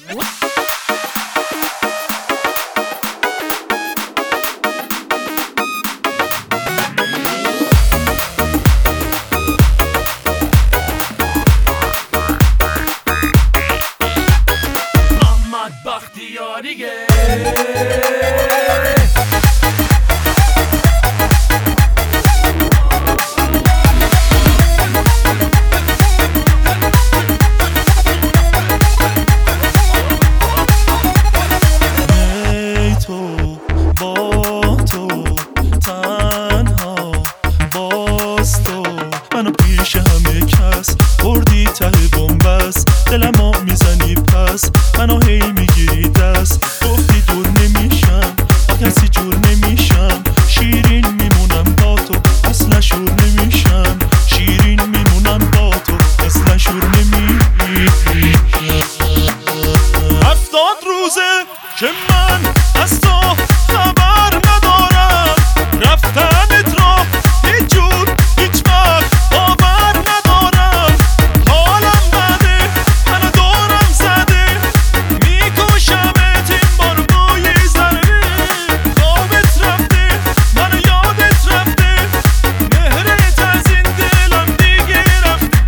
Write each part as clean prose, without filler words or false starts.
محمد بختیاریه پیش همه کس بردی ته بنبست دلمو میزنی پس منو هی میگیری دست گفتی دور نمیشم با کسی جور نمیشم شیرین میمونم با تو اصلا شور نمیشم شیرین میمونم با تو اصلا شور نمیشم 70 روزه که من از تو خبر ندارم رفتنت رو هیچ جور هیچ وقت باور ندارم حالم بده منو دورم زده میکشمت این بار بوی ضربه خوابت رفته منو یادت رفته مهرت از این دلم دیگه رفته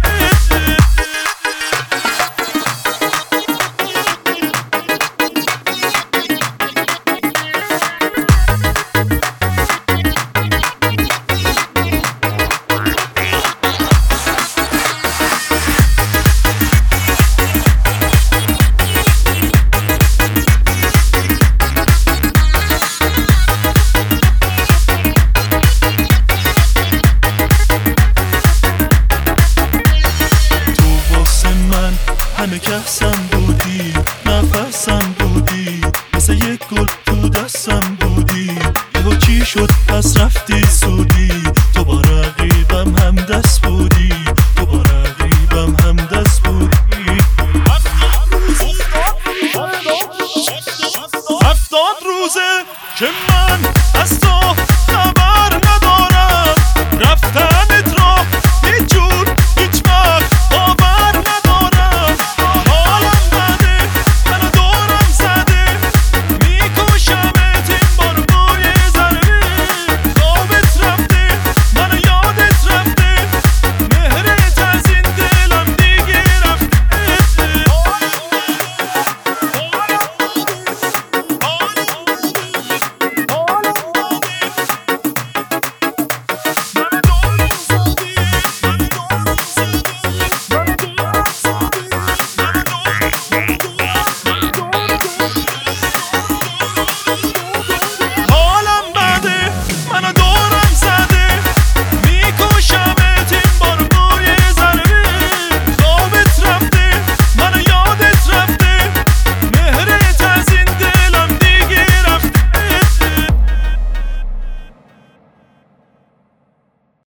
همه کسم بودی نفسم بودی مثل یک گل